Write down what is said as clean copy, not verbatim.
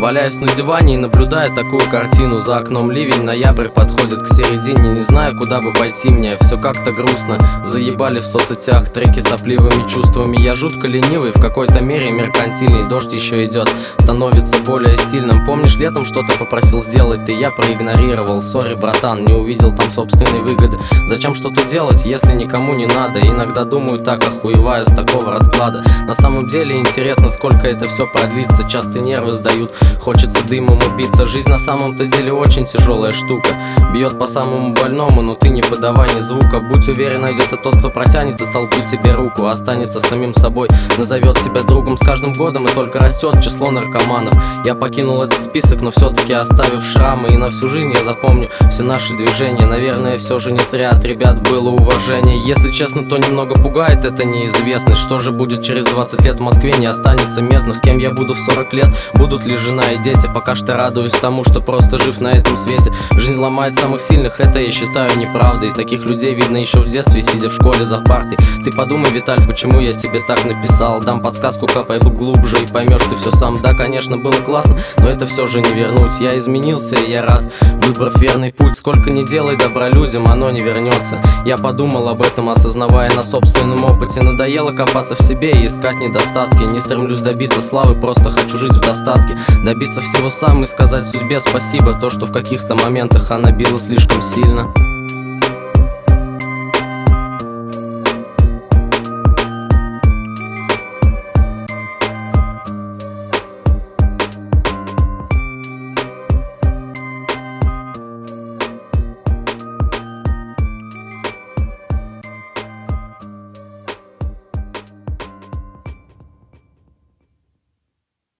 Валяюсь на диване и наблюдаю такую картину. За окном ливень, ноябрь подходит к середине. Не знаю, куда бы пойти мне, все как-то грустно. Заебали в соцсетях треки сопливыми чувствами. Я жутко ленивый, в какой-то мере меркантильный. Дождь еще идет, становится более сильным. Помнишь, летом что-то попросил сделать ты, я проигнорировал. Сори, братан, не увидел там собственной выгоды. Зачем что-то делать, если никому не надо? Иногда думаю, так охуеваю с такого расклада. На самом деле интересно, сколько это все продлится. Часто нервы сдают, хочется дымом убиться. Жизнь на самом-то деле очень тяжелая штука. Бьет по самому больному, но ты не подавай ни звука. Будь уверен, найдется тот, кто протянет из толпы тебе руку. Останется самим собой, назовет тебя другом. С каждым годом и только растет число наркоманов. Я покинул этот список, но все-таки оставив шрамы. И на всю жизнь я запомню все наши движения. Наверное, все же не зря от ребят было уважение. Если честно, то немного пугает эта неизвестность. Что же будет через 20 лет в Москве, не останется местных. Кем я буду в 40 лет, будут ли жена и дети? Пока что радуюсь тому, что просто жив на этом свете. Жизнь ломает самых сильных, это я считаю неправдой. Таких людей видно еще в детстве, сидя в школе за партой. Ты подумай, Виталь, почему я тебе так написал. Дам подсказку, копай глубже и поймешь ты все сам. Да, конечно, было классно, но это все же не вернуть. Я изменился и я рад, выбрав верный путь. Сколько ни делай добра людям, оно не вернется. Я подумал об этом, осознавая на собственном опыте. Надоело копаться в себе и искать недостатки. Не стремлюсь добиться славы, просто хочу жить в достатке. Добиться всего сам и сказать судьбе спасибо. То, что в каких-то моментах она била слишком сильно.